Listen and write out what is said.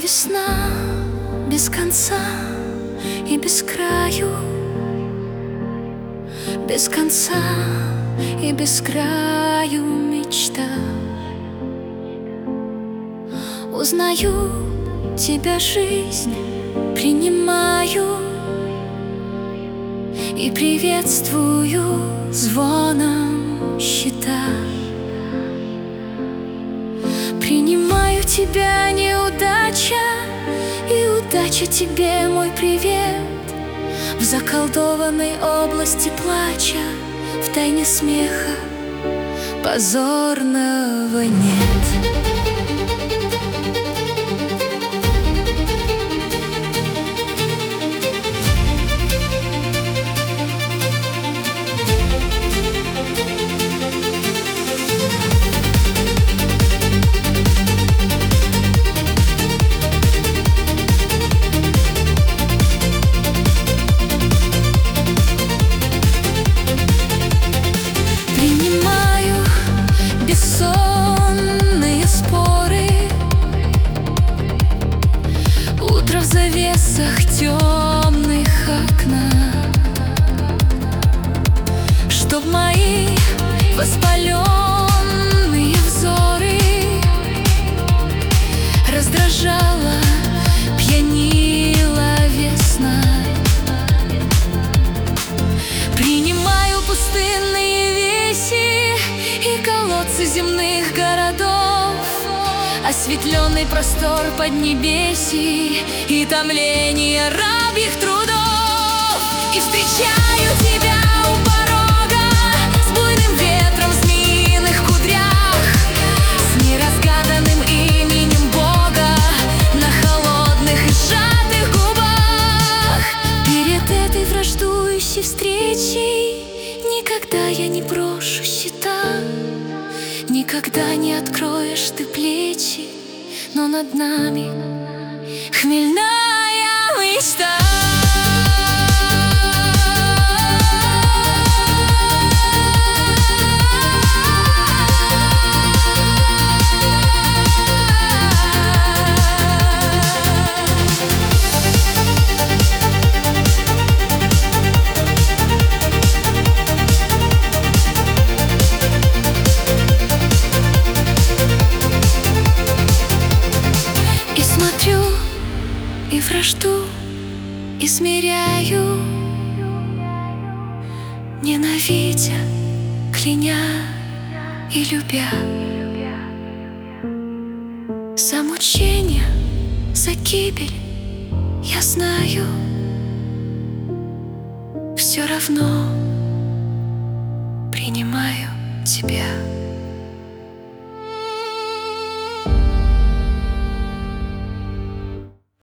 весна без конца и без краю, без конца и без краю мечта. Узнаю тебя, жизнь, принимаю и приветствую звоном щита. Принимаю тебя, неудача, и удача тебе мой привет. В заколдованной области плача, в тайне смеха позорного нет. Бессонные споры, утро в завесах темных окна, чтоб мои воспаленные взоры раздражала, пьянила весна. Принимаю пустынные веси и колодцы земных городов, осветленный простор поднебесий и томление рабьих трудов. И встречаю тебя у порога с буйным ветром в змеиных кудрях, с неразгаданным именем Бога на холодных и сжатых губах. Перед этой враждующей встречей никогда я не брошу щита, никогда не откроешь ты плечи, но над нами хмельная мечта. И вражду измеряю, ненавидя, кляня и любя. За мучения, за гибель я знаю, все равно принимаю тебя.